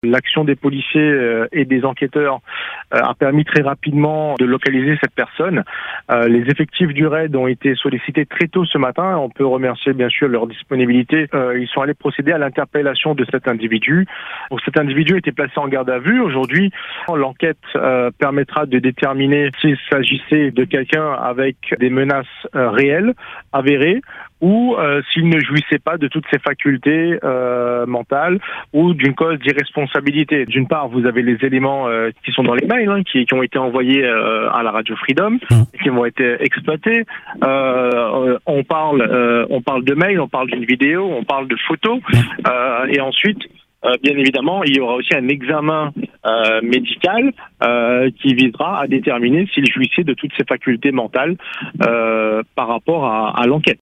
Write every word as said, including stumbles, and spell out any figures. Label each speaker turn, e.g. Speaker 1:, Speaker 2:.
Speaker 1: L'action des policiers et des enquêteurs a permis très rapidement de localiser cette personne. Les effectifs du raid ont été sollicités très tôt ce matin. On peut remercier bien sûr leur disponibilité. Ils sont allés procéder à l'interpellation de cet individu. Donc, cet individu a été placé en garde à vue. Aujourd'hui, l'enquête permettra de déterminer s'il s'agissait de quelqu'un avec des menaces réelles, avérées, ou euh, s'il ne jouissait pas de toutes ses facultés euh, mentales ou d'une cause d'irresponsabilité. D'une part, vous avez les éléments euh, qui sont dans les mails, hein, qui, qui ont été envoyés euh, à la Radio Freedom, et qui vont être exploités. Euh, on parle, euh, on parle de mails, on parle d'une vidéo, on parle de photos, euh, et ensuite, Euh, bien évidemment, il y aura aussi un examen euh, médical euh, qui visera à déterminer s'il jouissait de toutes ses facultés mentales euh, par rapport à, à l'enquête.